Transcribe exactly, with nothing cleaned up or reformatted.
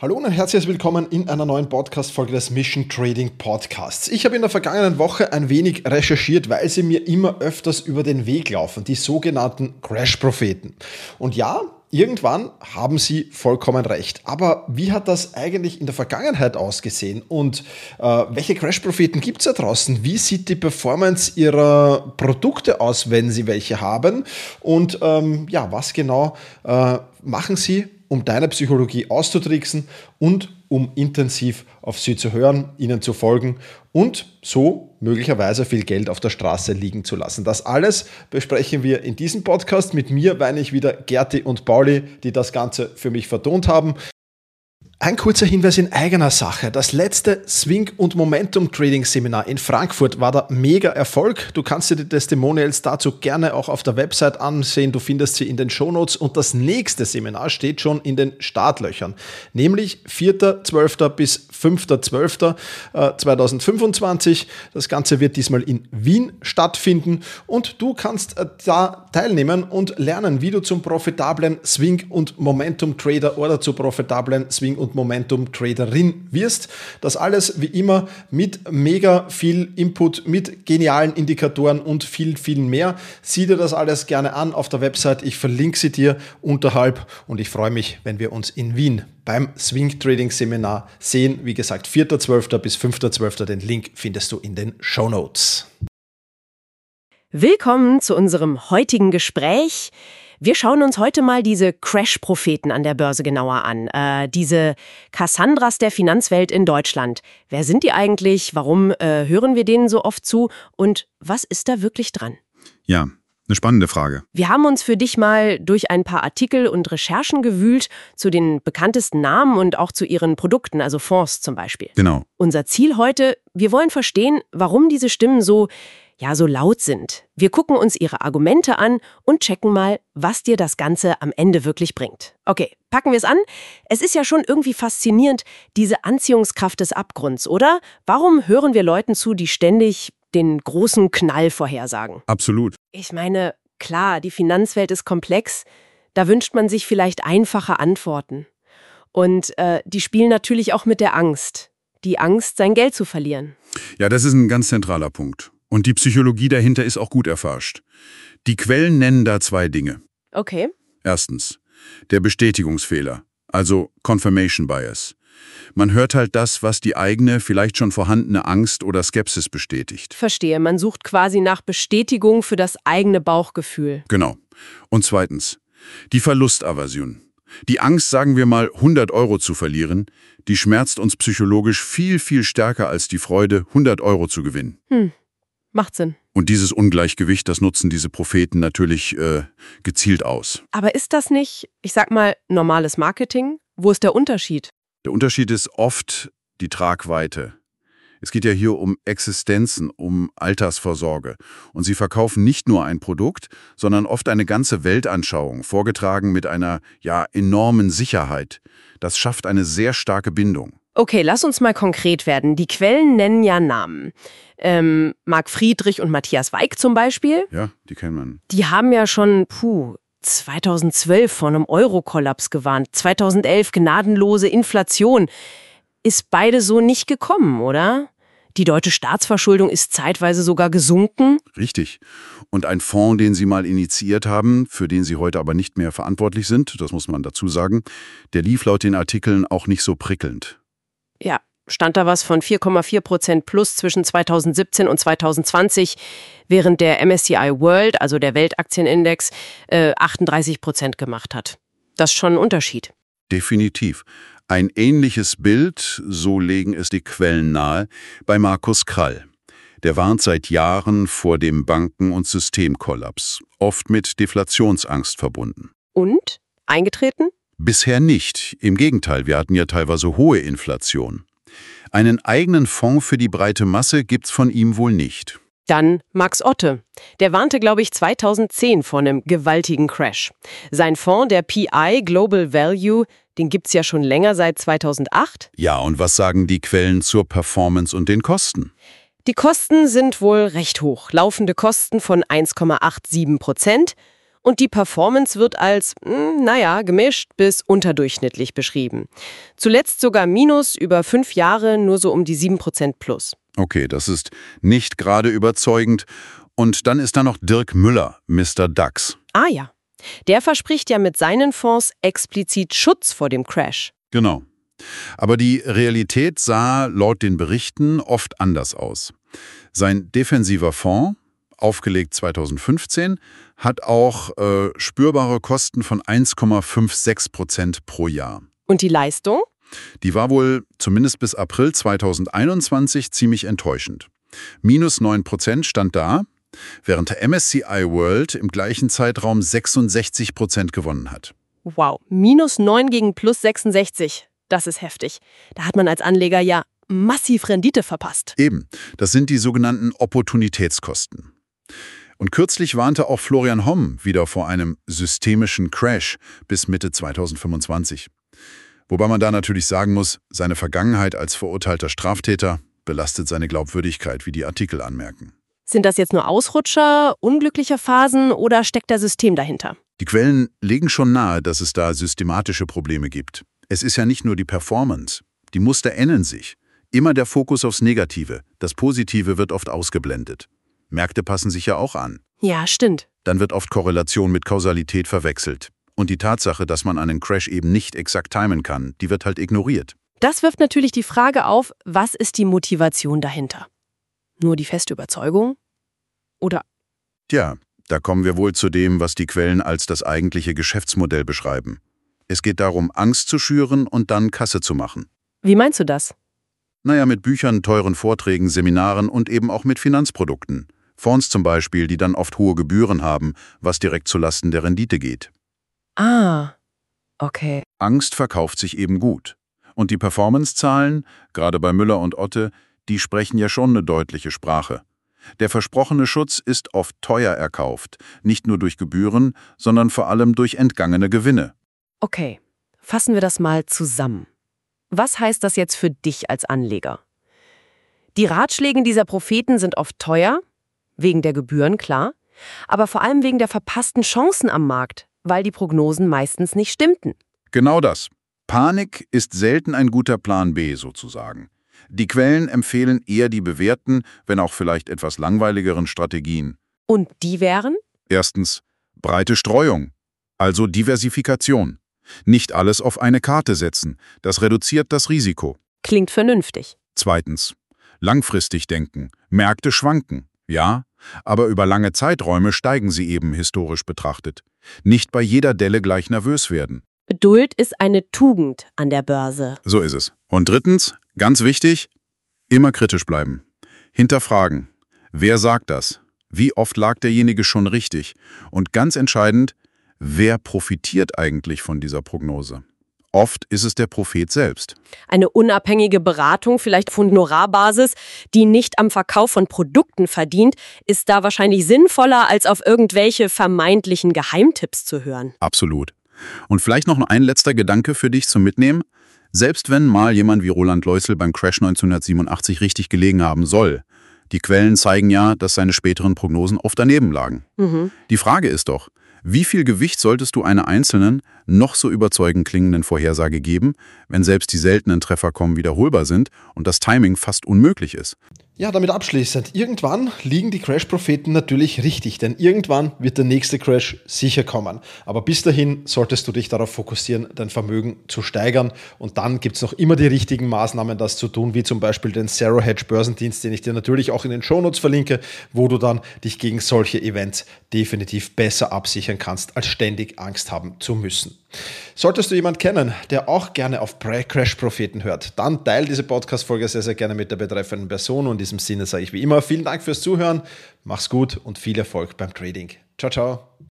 Hallo und herzlich willkommen in einer neuen Podcast-Folge des Mission Trading Podcasts. Ich habe in der vergangenen Woche ein wenig recherchiert, weil sie mir immer öfters über den Weg laufen, die sogenannten Crash-Propheten. Und ja, irgendwann haben sie vollkommen recht. Aber wie hat das eigentlich in der Vergangenheit ausgesehen? Und äh, welche Crash-Propheten gibt es da draußen? Wie sieht die Performance ihrer Produkte aus, wenn sie welche haben? Und ähm, ja, was genau äh, machen sie, um deine Psychologie auszutricksen und um intensiv auf sie zu hören, ihnen zu folgen und so möglicherweise viel Geld auf der Straße liegen zu lassen. Das alles besprechen wir in diesem Podcast. Mit mir weine ich wieder Gerti und Pauli, die das Ganze für mich vertont haben. Ein kurzer Hinweis in eigener Sache. Das letzte Swing- und Momentum-Trading-Seminar in Frankfurt war der Mega-Erfolg. Du kannst dir die Testimonials dazu gerne auch auf der Website ansehen. Du findest sie in den Shownotes. Und das nächste Seminar steht schon in den Startlöchern, nämlich vierter zwölfter bis fünfter zwölfter zweitausendfünfundzwanzig. Das Ganze wird diesmal in Wien stattfinden und du kannst da teilnehmen und lernen, wie du zum profitablen Swing- und Momentum-Trader oder zu profitablen Swing- und Momentum-Traderin wirst. Das alles wie immer mit mega viel Input, mit genialen Indikatoren und viel, viel mehr. Sieh dir das alles gerne an auf der Website. Ich verlinke sie dir unterhalb und ich freue mich, wenn wir uns in Wien beim Swing Trading Seminar sehen. Wie gesagt, vierter zwölfter bis fünfter zwölfter Den Link findest du in den Shownotes. Willkommen zu unserem heutigen Gespräch. Wir schauen uns heute mal diese Crash-Propheten an der Börse genauer an. Äh, diese Cassandras der Finanzwelt in Deutschland. Wer sind die eigentlich? Warum äh, hören wir denen so oft zu? Und was ist da wirklich dran? Ja, eine spannende Frage. Wir haben uns für dich mal durch ein paar Artikel und Recherchen gewühlt zu den bekanntesten Namen und auch zu ihren Produkten, also Fonds zum Beispiel. Genau. Unser Ziel heute, wir wollen verstehen, warum diese Stimmen so ja, so laut sind. Wir gucken uns ihre Argumente an und checken mal, was dir das Ganze am Ende wirklich bringt. Okay, packen wir es an. Es ist ja schon irgendwie faszinierend, diese Anziehungskraft des Abgrunds, oder? Warum hören wir Leuten zu, die ständig den großen Knall vorhersagen? Absolut. Ich meine, klar, die Finanzwelt ist komplex. Da wünscht man sich vielleicht einfache Antworten. Und äh, die spielen natürlich auch mit der Angst. Die Angst, sein Geld zu verlieren. Ja, das ist ein ganz zentraler Punkt. Und die Psychologie dahinter ist auch gut erforscht. Die Quellen nennen da zwei Dinge. Okay. Erstens, der Bestätigungsfehler, also Confirmation Bias. Man hört halt das, was die eigene, vielleicht schon vorhandene Angst oder Skepsis bestätigt. Verstehe, man sucht quasi nach Bestätigung für das eigene Bauchgefühl. Genau. Und zweitens, die Verlustaversion. Die Angst, sagen wir mal, hundert Euro zu verlieren, die schmerzt uns psychologisch viel, viel stärker als die Freude, hundert Euro zu gewinnen. Hm. Macht Sinn. Und dieses Ungleichgewicht, das nutzen diese Propheten natürlich äh, gezielt aus. Aber ist das nicht, ich sag mal, normales Marketing? Wo ist der Unterschied? Der Unterschied ist oft die Tragweite. Es geht ja hier um Existenzen, um Altersvorsorge. Und sie verkaufen nicht nur ein Produkt, sondern oft eine ganze Weltanschauung, vorgetragen mit einer, ja, enormen Sicherheit. Das schafft eine sehr starke Bindung. Okay, lass uns mal konkret werden. Die Quellen nennen ja Namen. Ähm, Marc Friedrich und Matthias Weik zum Beispiel. Ja, die kennt man. Die haben ja schon, puh, zweitausendzwölf vor einem Euro-Kollaps gewarnt. zweitausendelf gnadenlose Inflation. Ist beide so nicht gekommen, oder? Die deutsche Staatsverschuldung ist zeitweise sogar gesunken. Richtig. Und ein Fonds, den Sie mal initiiert haben, für den Sie heute aber nicht mehr verantwortlich sind, das muss man dazu sagen, der lief laut den Artikeln auch nicht so prickelnd. Ja, stand da was von vier Komma vier Prozent plus zwischen zweitausendsiebzehn und zweitausendzwanzig, während der M S C I World, also der Weltaktienindex, äh, achtunddreißig Prozent gemacht hat. Das ist schon ein Unterschied. Definitiv. Ein ähnliches Bild, so legen es die Quellen nahe, bei Markus Krall. Der warnt seit Jahren vor dem Banken- und Systemkollaps, oft mit Deflationsangst verbunden. Und? Eingetreten? Bisher nicht. Im Gegenteil, wir hatten ja teilweise hohe Inflation. Einen eigenen Fonds für die breite Masse gibt's von ihm wohl nicht. Dann Max Otte. Der warnte, glaube ich, zweitausendzehn vor einem gewaltigen Crash. Sein Fonds, der P I Global Value, den gibt's ja schon länger, seit zweitausendacht. Ja, und was sagen die Quellen zur Performance und den Kosten? Die Kosten sind wohl recht hoch. Laufende Kosten von eins Komma siebenundachtzig Prozent. Und die Performance wird als, mh, naja, gemischt bis unterdurchschnittlich beschrieben. Zuletzt sogar Minus über fünf Jahre nur so um die sieben Prozent plus. Okay, das ist nicht gerade überzeugend. Und dann ist da noch Dirk Müller, Mister DAX. Ah ja, der verspricht ja mit seinen Fonds explizit Schutz vor dem Crash. Genau. Aber die Realität sah laut den Berichten oft anders aus. Sein defensiver Fonds, aufgelegt zweitausendfünfzehn, hat auch äh, spürbare Kosten von eins Komma sechsundfünfzig Prozent pro Jahr. Und die Leistung? Die war wohl zumindest bis April zweitausendeinundzwanzig ziemlich enttäuschend. Minus neun Prozent stand da, während der M S C I World im gleichen Zeitraum sechsundsechzig Prozent gewonnen hat. Wow, minus neun gegen plus sechsundsechzig. Das ist heftig. Da hat man als Anleger ja massiv Rendite verpasst. Eben, das sind die sogenannten Opportunitätskosten. Und kürzlich warnte auch Florian Homm wieder vor einem systemischen Crash bis Mitte zweitausendfünfundzwanzig. Wobei man da natürlich sagen muss, seine Vergangenheit als verurteilter Straftäter belastet seine Glaubwürdigkeit, wie die Artikel anmerken. Sind das jetzt nur Ausrutscher, unglückliche Phasen oder steckt da System dahinter? Die Quellen legen schon nahe, dass es da systematische Probleme gibt. Es ist ja nicht nur die Performance. Die Muster ändern sich. Immer der Fokus aufs Negative. Das Positive wird oft ausgeblendet. Märkte passen sich ja auch an. Ja, stimmt. Dann wird oft Korrelation mit Kausalität verwechselt. Und die Tatsache, dass man einen Crash eben nicht exakt timen kann, die wird halt ignoriert. Das wirft natürlich die Frage auf, was ist die Motivation dahinter? Nur die feste Überzeugung? Oder? Tja, da kommen wir wohl zu dem, was die Quellen als das eigentliche Geschäftsmodell beschreiben. Es geht darum, Angst zu schüren und dann Kasse zu machen. Wie meinst du das? Naja, mit Büchern, teuren Vorträgen, Seminaren und eben auch mit Finanzprodukten. Fonds zum Beispiel, die dann oft hohe Gebühren haben, was direkt zulasten der Rendite geht. Ah, okay. Angst verkauft sich eben gut. Und die Performance-Zahlen, gerade bei Müller und Otte, die sprechen ja schon eine deutliche Sprache. Der versprochene Schutz ist oft teuer erkauft, nicht nur durch Gebühren, sondern vor allem durch entgangene Gewinne. Okay, fassen wir das mal zusammen. Was heißt das jetzt für dich als Anleger? Die Ratschläge dieser Propheten sind oft teuer, wegen der Gebühren, klar, aber vor allem wegen der verpassten Chancen am Markt, weil die Prognosen meistens nicht stimmten. Genau das. Panik ist selten ein guter Plan B sozusagen. Die Quellen empfehlen eher die bewährten, wenn auch vielleicht etwas langweiligeren Strategien. Und die wären? Erstens, breite Streuung, also Diversifikation. Nicht alles auf eine Karte setzen, das reduziert das Risiko. Klingt vernünftig. Zweitens, langfristig denken. Märkte schwanken, ja, aber über lange Zeiträume steigen sie eben historisch betrachtet. Nicht bei jeder Delle gleich nervös werden. Geduld ist eine Tugend an der Börse. So ist es. Und drittens, ganz wichtig, immer kritisch bleiben. Hinterfragen. Wer sagt das? Wie oft lag derjenige schon richtig? Und ganz entscheidend, wer profitiert eigentlich von dieser Prognose? Oft ist es der Prophet selbst. Eine unabhängige Beratung, vielleicht auf Honorarbasis, die nicht am Verkauf von Produkten verdient, ist da wahrscheinlich sinnvoller, als auf irgendwelche vermeintlichen Geheimtipps zu hören. Absolut. Und vielleicht noch ein letzter Gedanke für dich zum Mitnehmen. Selbst wenn mal jemand wie Roland Leusel beim Crash neunzehnhundertsiebenundachtzig richtig gelegen haben soll, die Quellen zeigen ja, dass seine späteren Prognosen oft daneben lagen. Mhm. Die Frage ist doch, wie viel Gewicht solltest du einer einzelnen, noch so überzeugend klingenden Vorhersage geben, wenn selbst die seltenen Treffer kaum wiederholbar sind und das Timing fast unmöglich ist? Ja, damit abschließend. Irgendwann liegen die Crash-Propheten natürlich richtig, denn irgendwann wird der nächste Crash sicher kommen. Aber bis dahin solltest du dich darauf fokussieren, dein Vermögen zu steigern. Und dann gibt es noch immer die richtigen Maßnahmen, das zu tun, wie zum Beispiel den Zero Hedge Börsendienst, den ich dir natürlich auch in den Shownotes verlinke, wo du dann dich gegen solche Events definitiv besser absichern kannst, als ständig Angst haben zu müssen. Solltest du jemanden kennen, der auch gerne auf Crash-Propheten hört, dann teile diese Podcast-Folge sehr, sehr gerne mit der betreffenden Person. Und in diesem Sinne sage ich wie immer vielen Dank fürs Zuhören, mach's gut und viel Erfolg beim Trading. Ciao, ciao.